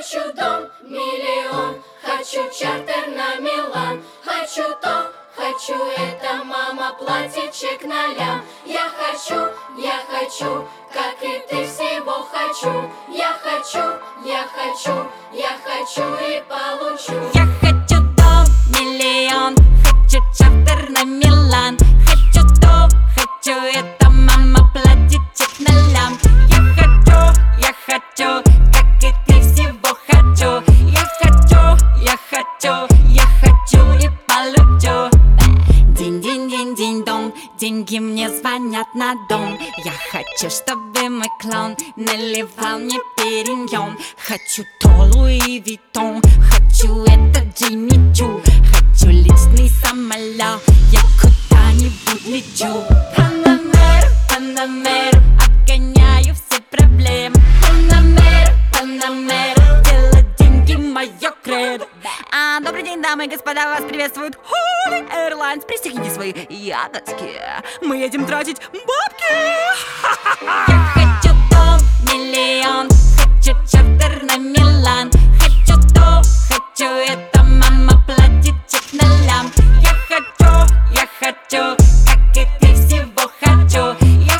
Хочу дом, миллион, хочу чартер на Милан. Хочу то, хочу это, мама, платье, чек на лям. Я хочу, как и ты, всего хочу. Я хочу и получу. Я хочу дом, миллион, хочу чартер на Милан. Хочу то, хочу это, мама, платье, чек на лям. Я хочу, как и ты, всего хочу. Я хочу и получу. Динь-динь-динь-динь-дон, деньги мне звонят на дом. Я хочу, чтобы мой клон наливал мне периньон. Хочу то Луи Виттон, хочу это Джимми Чу. Хочу личный самолет, я куда-нибудь лечу. Панамер, обгоняю все проблемы. Панамер, делать деньги моё кредо. Добрый день, дамы и господа, вас приветствует Holy Airlines. Пристегните свои ягодки, мы едем тратить бабки. Я хочу дом, миллион, хочу чартер на Милан. Хочу то, хочу это, мама, платье, чек на лям. Я хочу, как и ты, всего хочу.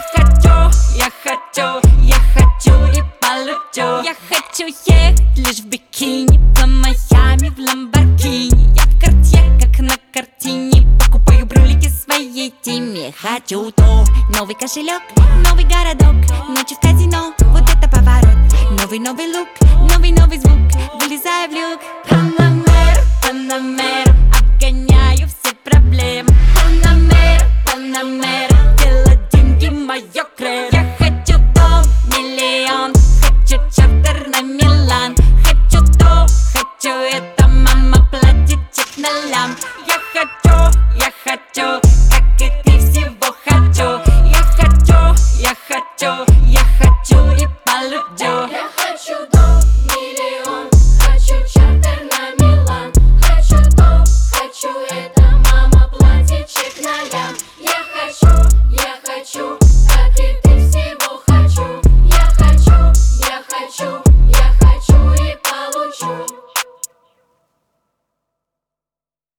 Я хочу и получу. Я хочу ехать лишь в бикини, по Майами в Ламборгини. Я в Картье, как на картине, покупаю брюлики своей теме. Хочу то, новый кошелек, новый городок, ночи в казино, вот это поворот. Новый лук, новый звук, вылезаю в люк. Панамер,